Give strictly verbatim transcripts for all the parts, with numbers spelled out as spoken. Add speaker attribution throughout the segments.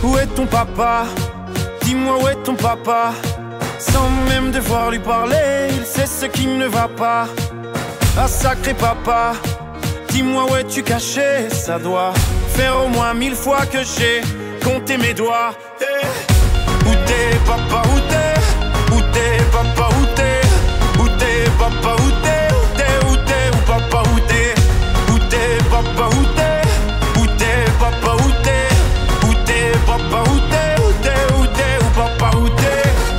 Speaker 1: Où est ton papa? Dis-moi où est ton papa? Sans même devoir lui parler, il sait ce qui ne va pas. Ah sacré papa, dis-moi où es-tu caché? Ça doit faire au moins mille fois que j'ai compté mes doigts. Hey. Où t'es papa, où t'es? Où t'es papa, où t'es? Où t'es papa, où t'es? Où t'es, où t'es, où papa, où t'es? Où t'es papa, où t'es? Où t'es papa, où t'es? Où t'es papa, où t'es? Où t'es, où t'es, où papa, où t'es?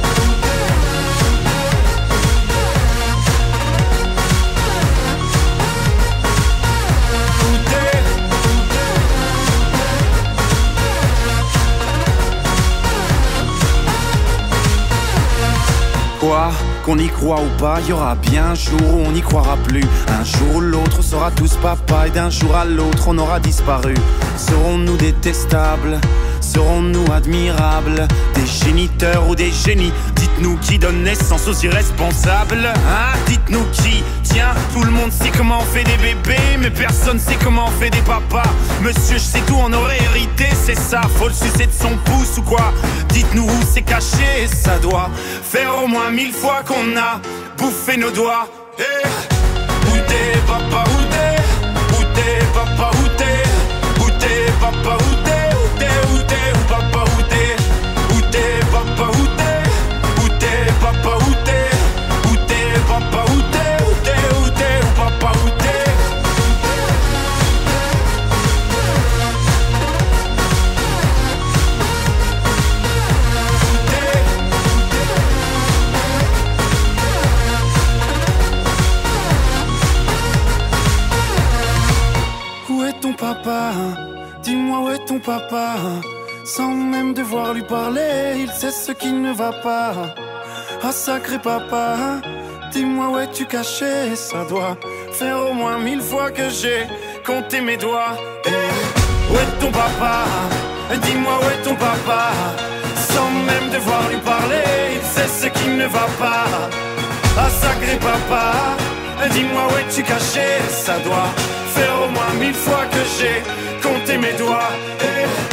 Speaker 1: Quoi, qu'on y croit ou pas, y aura bien un jour où on n'y croira plus. Un jour ou l'autre, on sera tous papa et d'un jour à l'autre, on aura disparu. Serons-nous détestables? Serons-nous admirables? Des géniteurs ou des génies? Dites-nous qui donne naissance aux irresponsables, hein? Dites-nous qui? Tiens, tout le monde sait comment on fait des bébés, mais personne sait comment on fait des papas. Monsieur, je sais tout, on aurait hérité, c'est ça. Faut le sucer de son pouce ou quoi? Dites-nous où c'est caché, ça doit faire au moins mille fois qu'on a bouffé nos doigts. Hey. Où t'es papa, où t'es? Où t'es papa, où t'es? Où t'es papa, où t'es? Où t'es, où t'es, où papa, où t'es? Où t'es papa, où t'es? Où t'es papa, où t'es? Où t'es papa, où t'es? Où t'es, où t'es, où papa, où t'es? Où est ton papa? Dis-moi où est ton papa? Sans même devoir lui parler, il sait ce qui ne va pas. Ah sacré papa, dis-moi où es-tu caché? Ça doit faire au moins mille fois que j'ai compté mes doigts. Hey. Où est ton papa? Dis-moi où est ton papa? Sans même devoir lui parler, il sait ce qui ne va pas. Ah sacré papa, dis-moi où es-tu caché? Ça doit faire au moins mille fois que j'ai compté mes doigts. Hey.